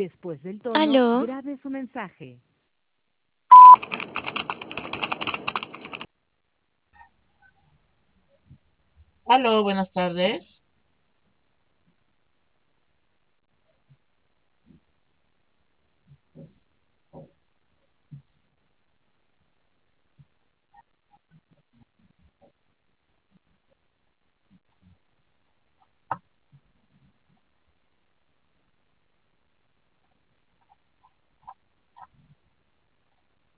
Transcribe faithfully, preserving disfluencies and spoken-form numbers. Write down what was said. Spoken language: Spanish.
Después del tono, Aló, grabe su mensaje. Aló, buenas tardes.